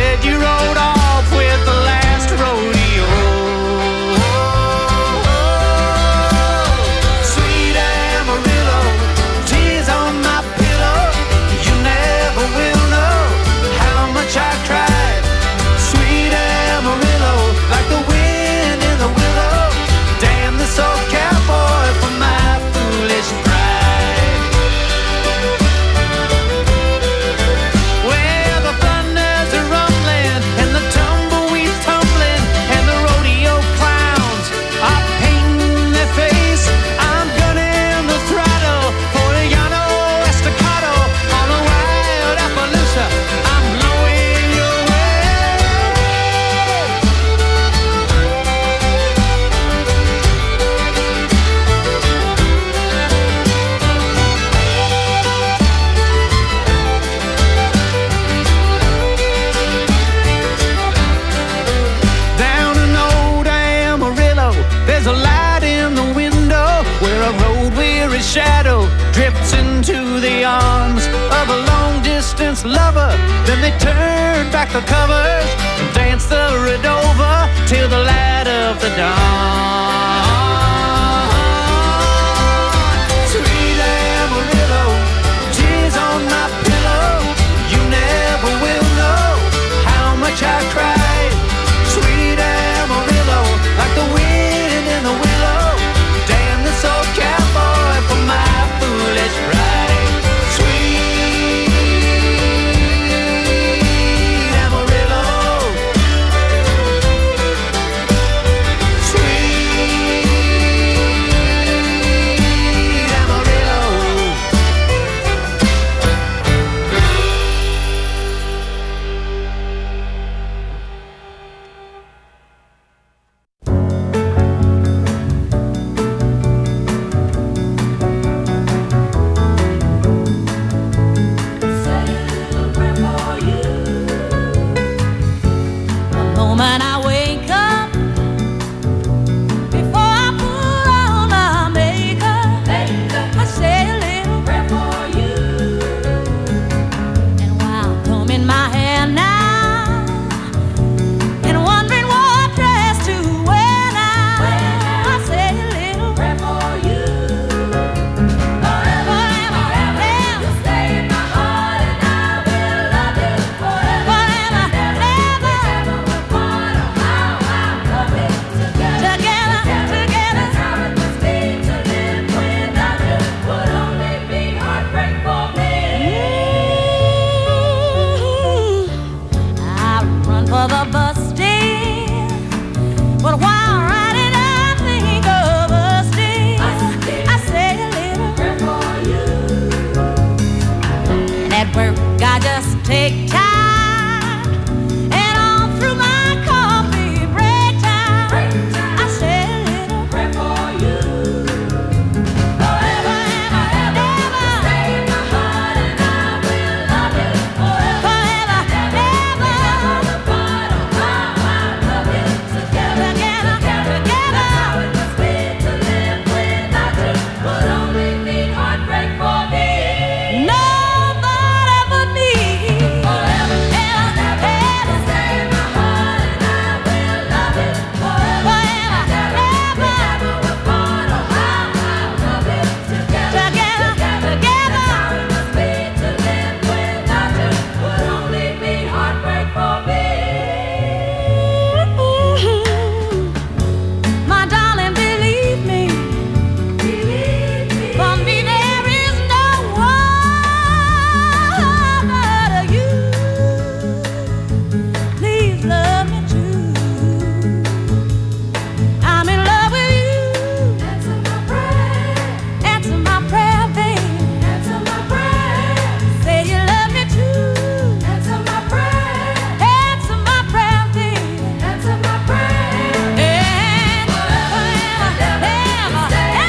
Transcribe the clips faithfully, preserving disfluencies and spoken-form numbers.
said you rode off with the last rodeo. Sweet Amarillo, tears on my pillow. You never will know how much I cried. Sweet Amarillo, like the wind in the willow. Damn this old cowboy for my foolish pride. Well, the thunders are rumbling and the tumbleweeds tumbling and the rodeo clowns are painting their face. I'm gunning the throttle for a Llano Estacado on a wild Appaloosa. I'm blowing your way. Down in old Amarillo, there's a light in the window where a road-weary shadow drifts into the arms of a long-distance lover. Then they turn back the covers and dance the Redova till the light of the dawn. Sweet Amarillo, tears on my pillow. You never will know how much I cried. Sweet Amarillo, like the wind in the willow. Damn this old cowboy for my foolish pride. Sweet Amarillo, sweet Amarillo. The moment I wake up, before I put on my makeup, I say a little prayer for you. And while combing my hair now and wondering what dress to wear now, I say a little prayer for you. Forever, forever, you stay in my heart and I will love you forever. Forever, ever, together, together. That's how it must be to live without you. Would only be heartbreak for me. I run for the bus stand, but while riding I think of us dear. I say a little prayer for you. And at work I just take time, and all through my coffee break time, I say a little prayer for you. Forever, ever, ever, stay in my heart and I will love you forever. Forever, ever, apart or how I love you together, together, together. That's how it must be to live without you. Would only be heartbreak for me. Nobody but me. Forever, ever, ever, stay in my heart and I will love you forever. Forever, ever, apart or how I love you together, together, together. That's how it must be to live without you. Would only be heartbreak for me. My darling, believe me, for me there is no one but you. Please love me too. I'm in love with you. Answer my prayer. Answer my prayer, babe. Answer my prayer. Say you love me too. Answer my prayer. Answer my prayer, babe. Answer my prayer. And forever, ever, ever,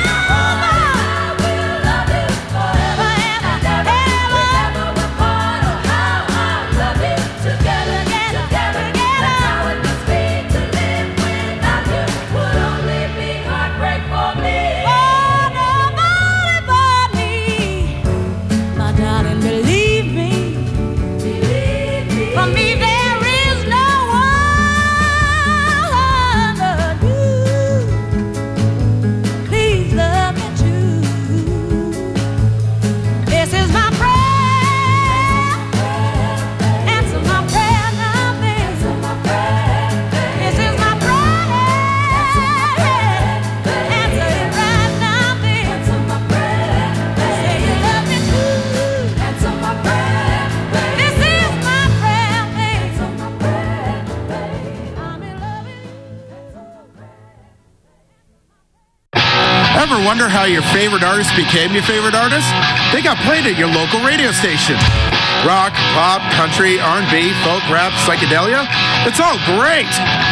I will love you forever. Forever, ever, apart or how I love you together, together, together. Ever wonder how your favorite artist became your favorite artist? They got played at your local radio station. Rock, pop, country, R and B, folk, rap, psychedelia. It's all great.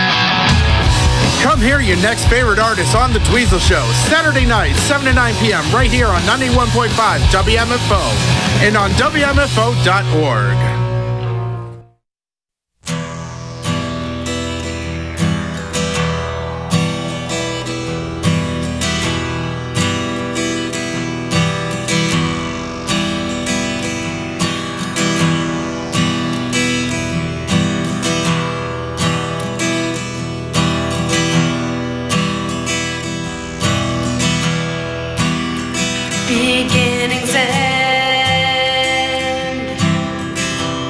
Come hear your next favorite artist on The Dweezil Show, Saturday night, seven to nine p.m. right here on ninety-one point five W M F O and on W M F O dot org. Beginnings end,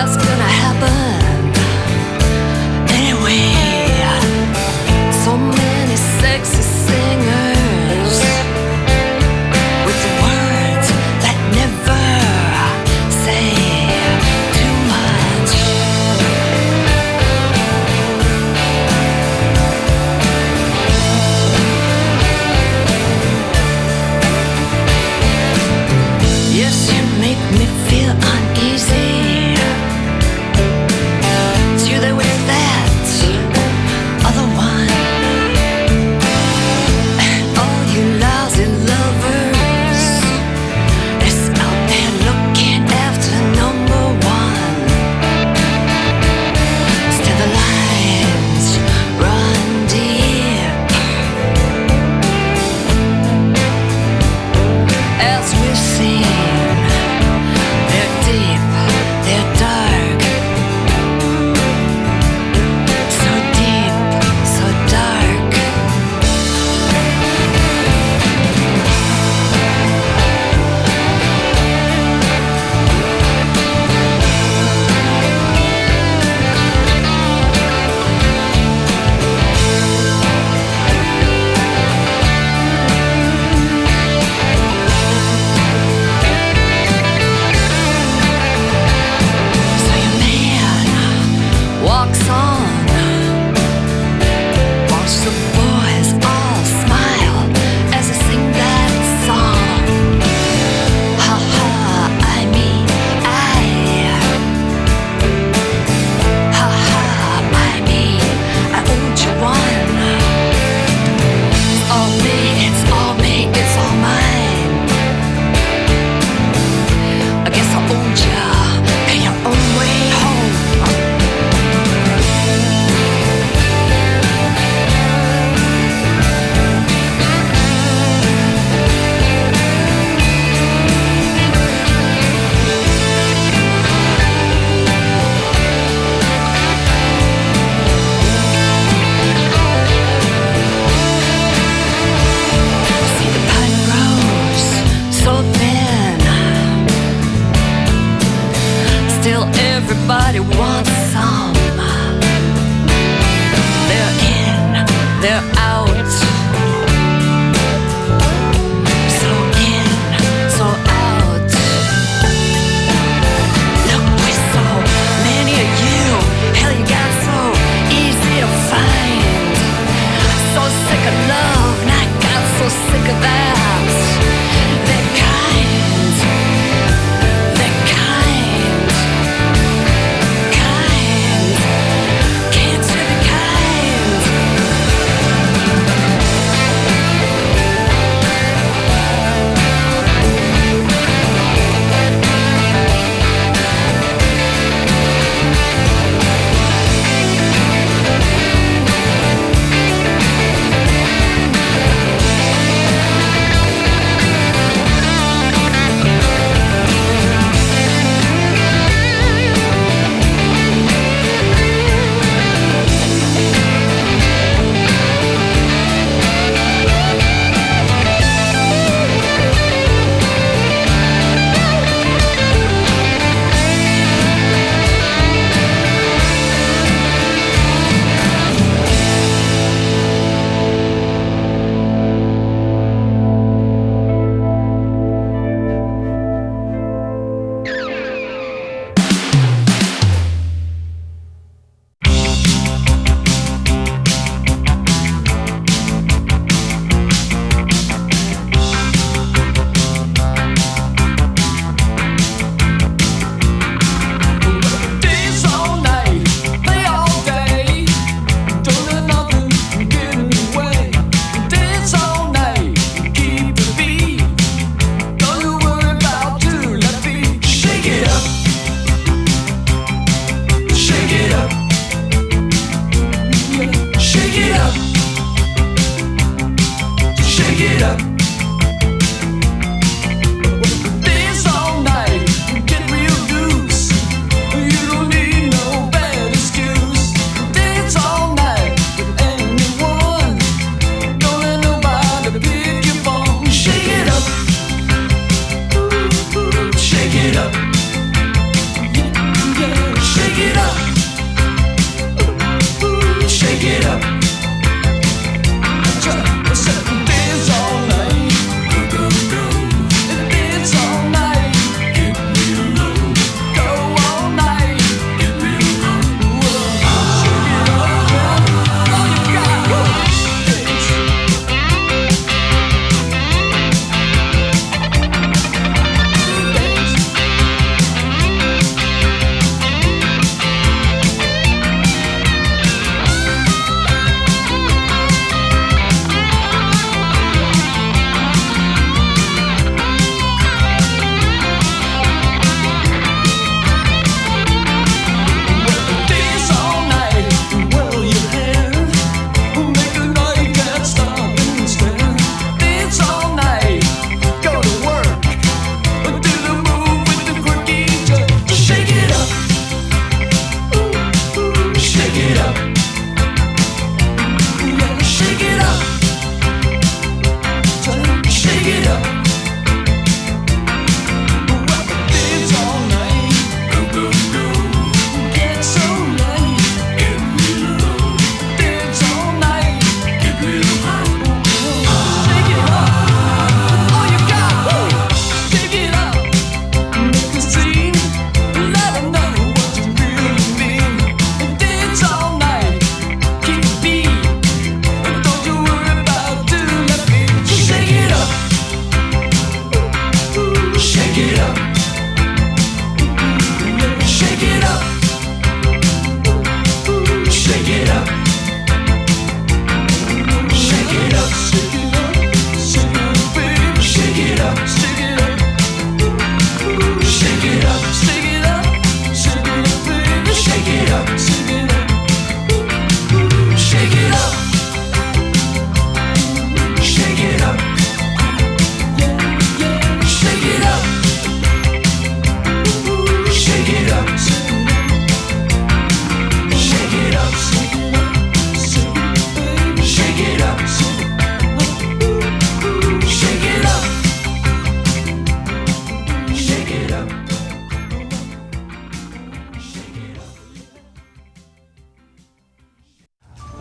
that's gonna happen anyway. So many sexy singers with the words that never say too much. Yes, you make me feel uneasy. It's you there with that other one. And all you lousy lovers is out there looking after number one. Still the lines run deep as we've seen. They're deep, they're dark, so deep, so dark. So your man walks on, watch the boys all smile as they sing that song. Ha ha, I mean I. Ha ha, I mean I owed you one. It's all me, it's all me, it's all mine. I guess I owed ya, pay your own way home. See the pine grows so thin. Still everybody wants some. They're in, they're out. So in, so out. Look, with so many of you, hell, you got so easy to find. So sick of love, and I got so sick of that. That kind, that kind, kind. Can't you be kind?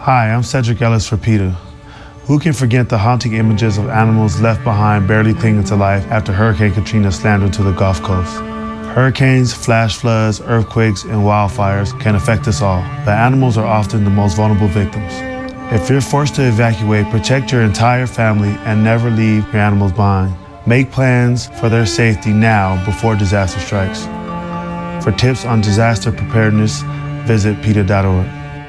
Hi, I'm Cedric Ellis for PETA. Who can forget the haunting images of animals left behind barely clinging to life after Hurricane Katrina slammed into the Gulf Coast? Hurricanes, flash floods, earthquakes, and wildfires can affect us all, but animals are often the most vulnerable victims. If you're forced to evacuate, protect your entire family and never leave your animals behind. Make plans for their safety now before disaster strikes. For tips on disaster preparedness, visit PETA dot org.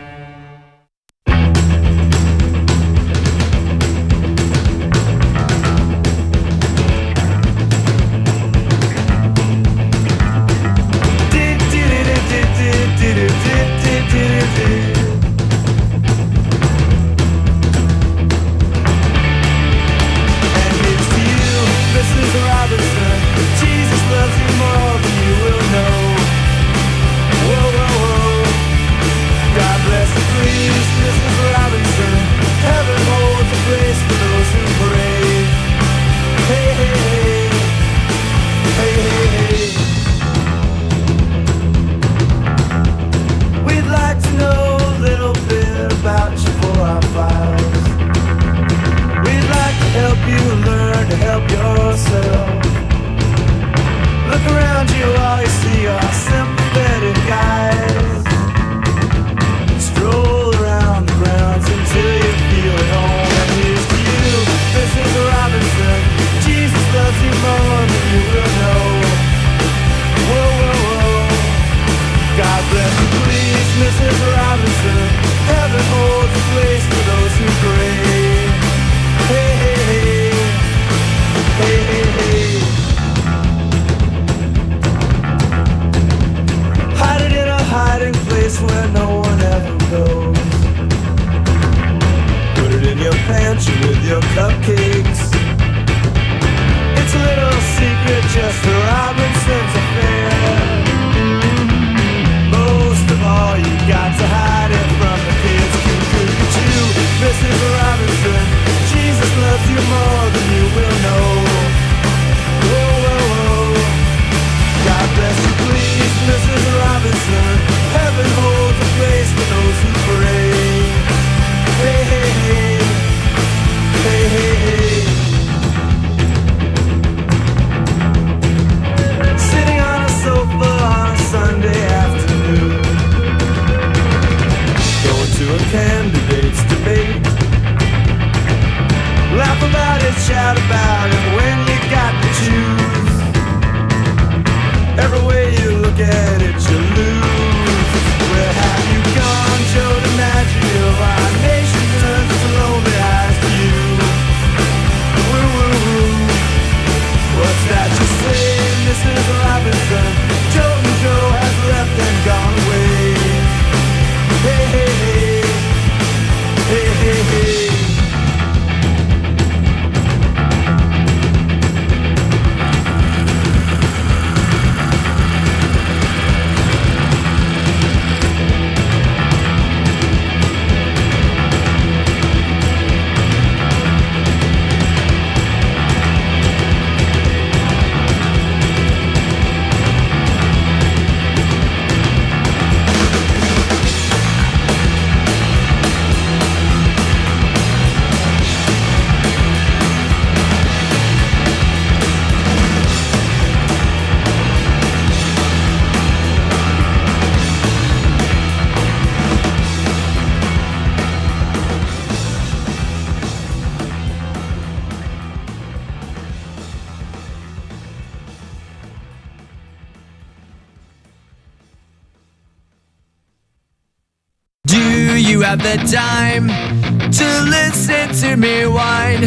Have the time to listen to me whine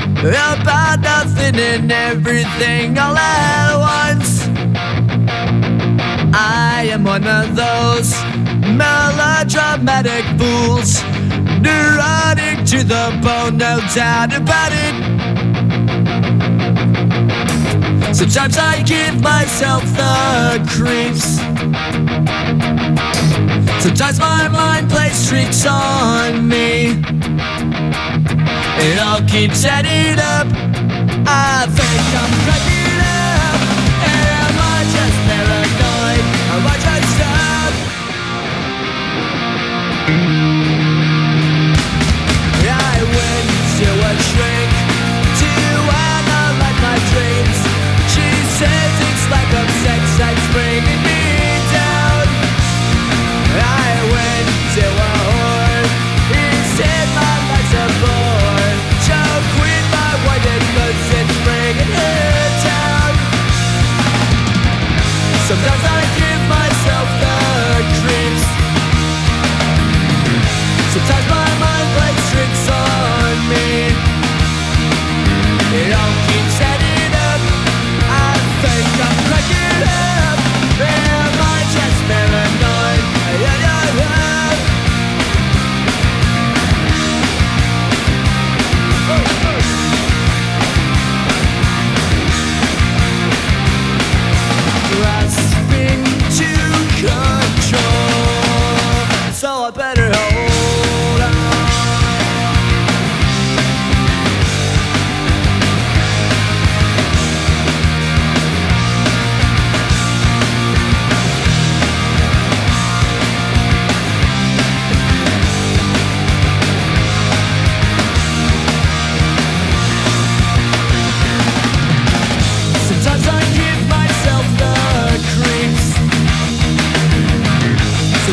about nothing and everything all at once. I am one of those melodramatic fools, neurotic to the bone, no doubt about it. Sometimes I give myself the creeps. Sometimes my mind plays tricks on me. It all keeps adding up. I think I'm cracking up. Am I just paranoid? Am I just up?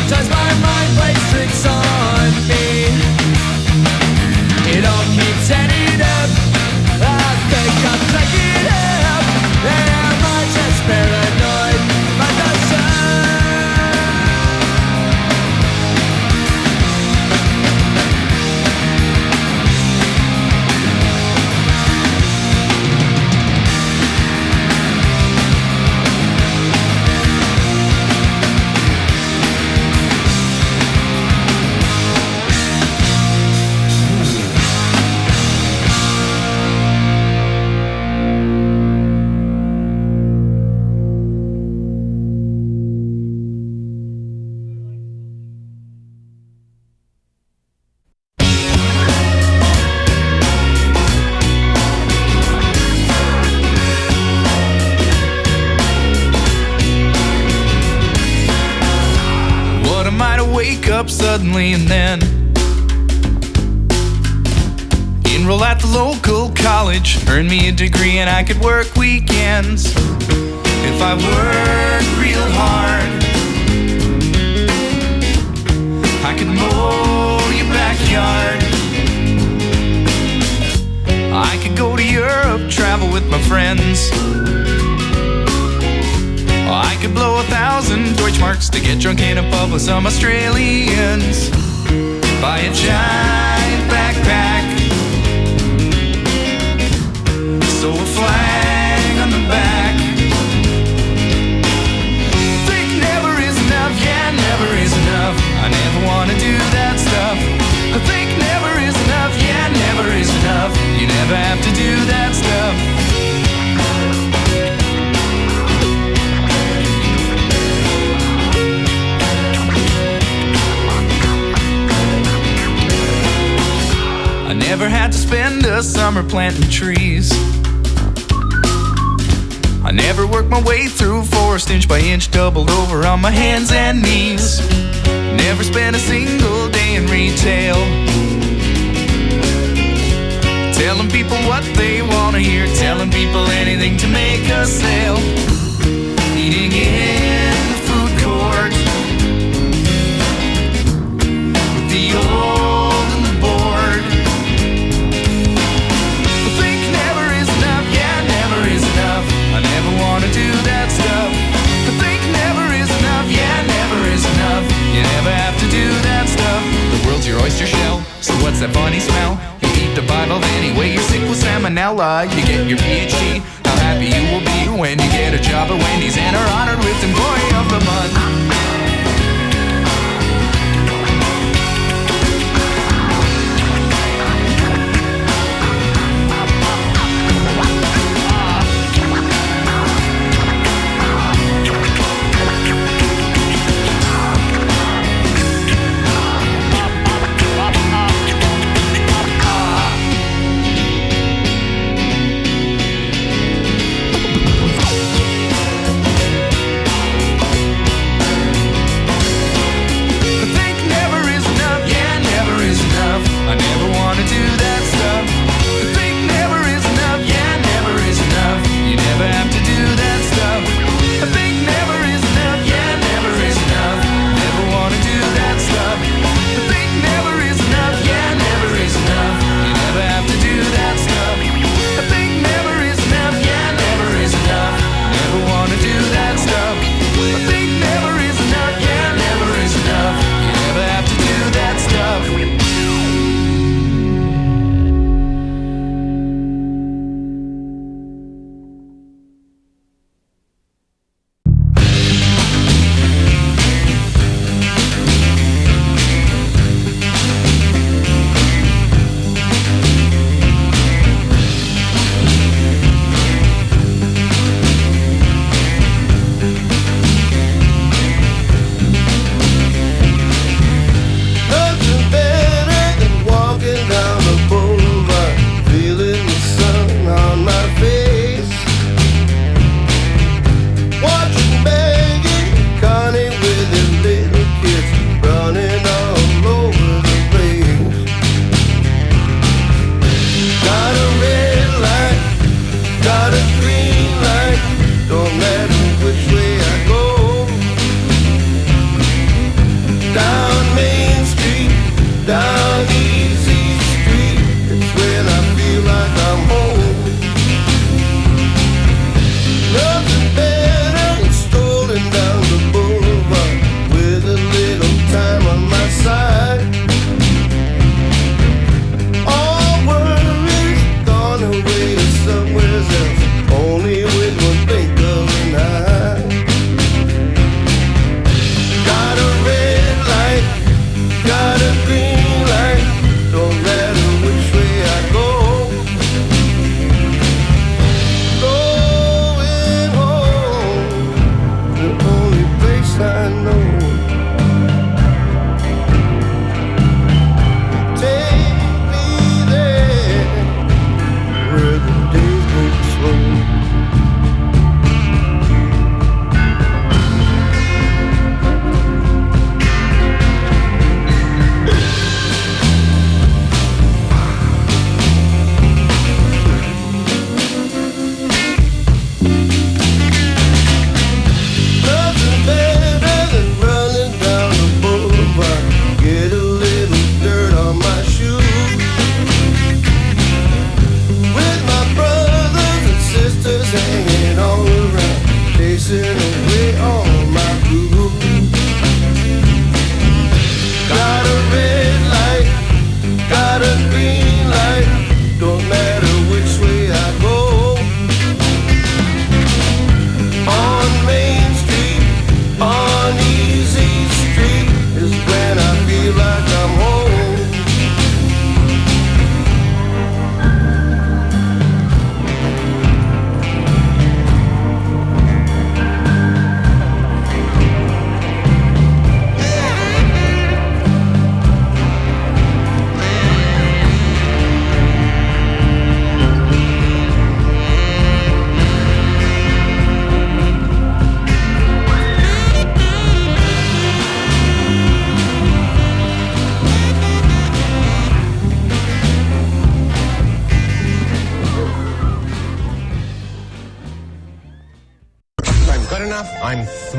Sometimes my mind plays tricks on me. It all keeps adding up. I think I'm cracking up. Am I just paranoid by the sun? Up suddenly and then enroll at the local college, earn me a degree and I could work weekends. If I work real hard, I could mow your backyard. I could go to Europe, travel with my friends. I could blow a thousand Deutschmarks to get drunk in a pub with some Australians. Buy a giant backpack, sew a flag on the back. Think never is enough, yeah, never is enough. I never wanna do that stuff. I think never is enough, yeah, never is enough. You never have to do that stuff. I never had to spend a summer planting trees. I never worked my way through forest inch by inch, doubled over on my hands and knees. Never spent a single day in retail, telling people what they want to hear, telling people anything to make a sale. Eating in the food court with the old and the bored. I think never is enough, yeah, never is enough. I never want to do that stuff. I think never is enough, yeah, never is enough. You never have to do that stuff. The world's your oyster shell, so what's that funny smell? You eat the bottle anyway, you're sick with salmonella. You get your P H D, how happy you will be when you get a job at Wendy's and are honored with Employee of the Month.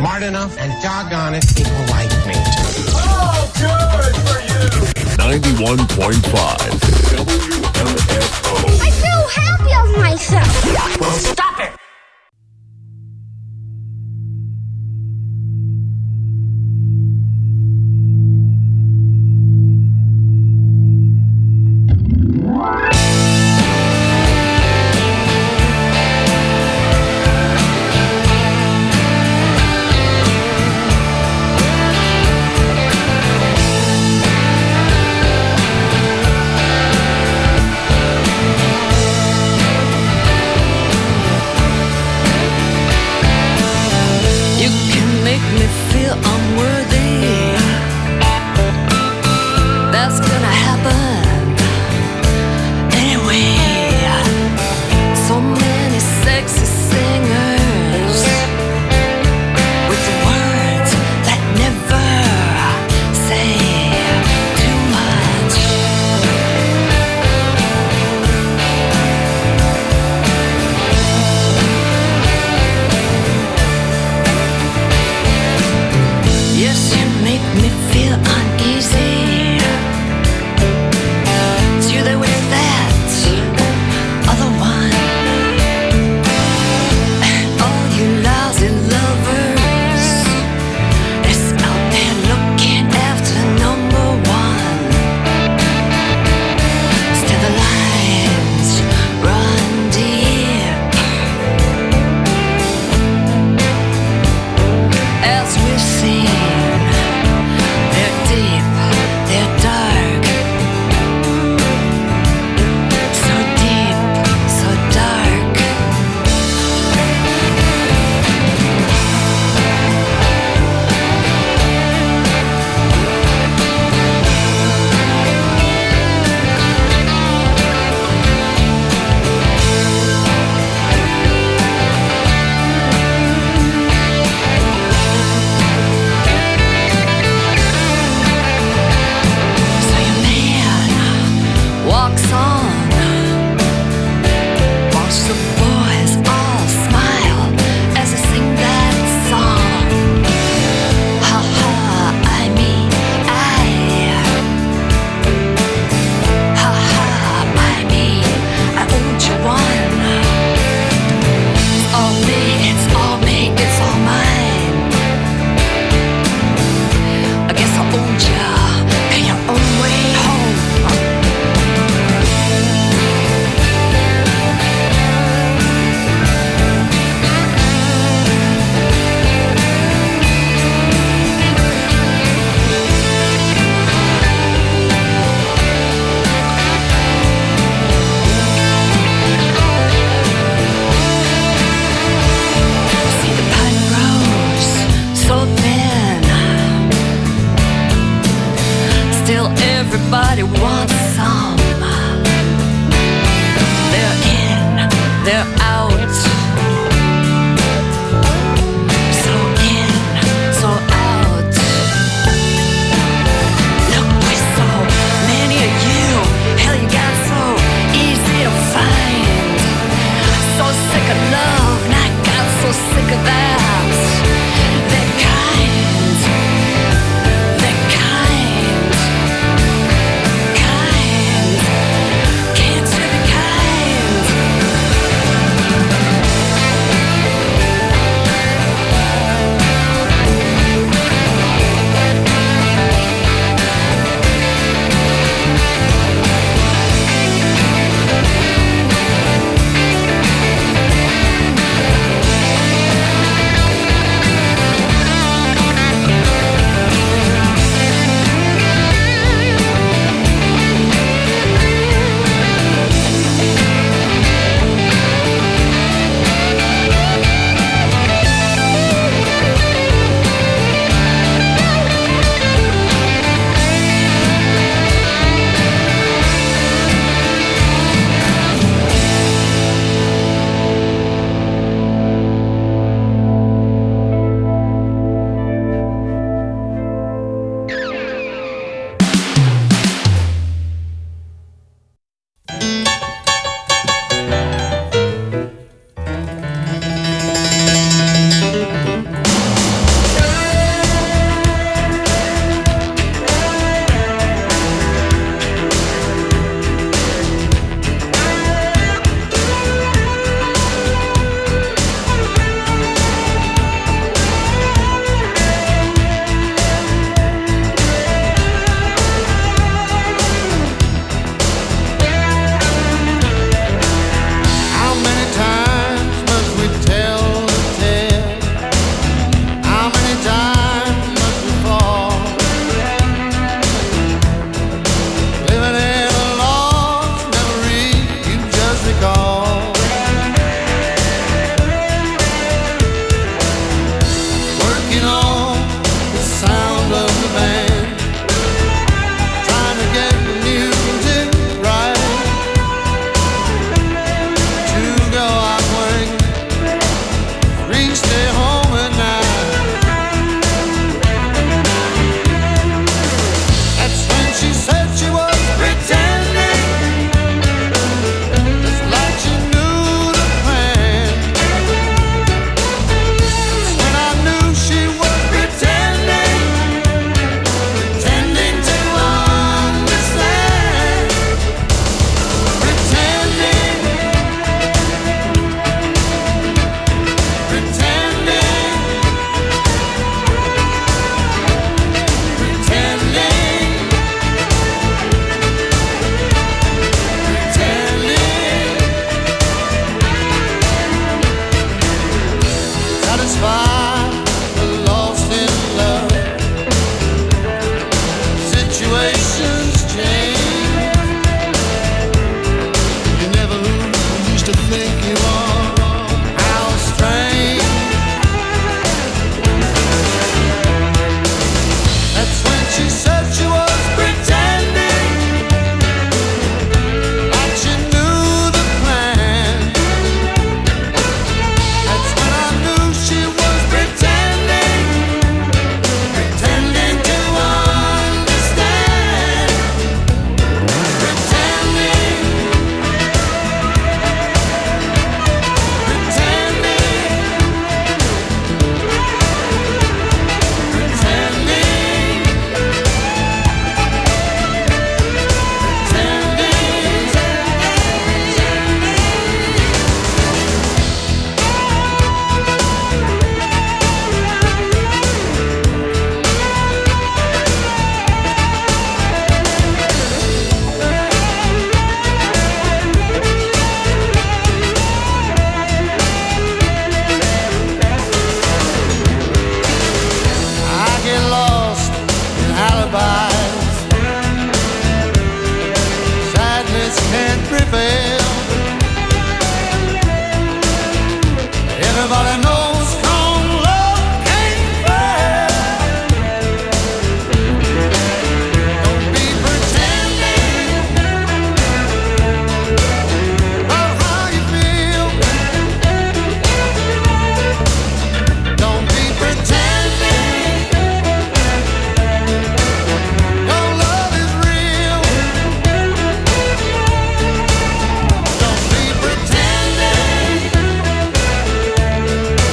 smart enough, and doggone it, people like me. Oh, good for you! ninety-one point five W M F O. I feel happy of myself. Well, stop it! Kind, kind, can't you be kind? prevail. Everybody knows strong love can't fail. Don't be pretending about how you feel. Don't be pretending your love is real. Don't be pretending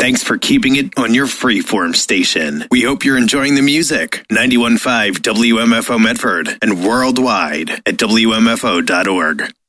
Thanks for keeping it on your freeform station. We hope you're enjoying the music. ninety-one point five W M F O Medford and worldwide at W M F O dot org.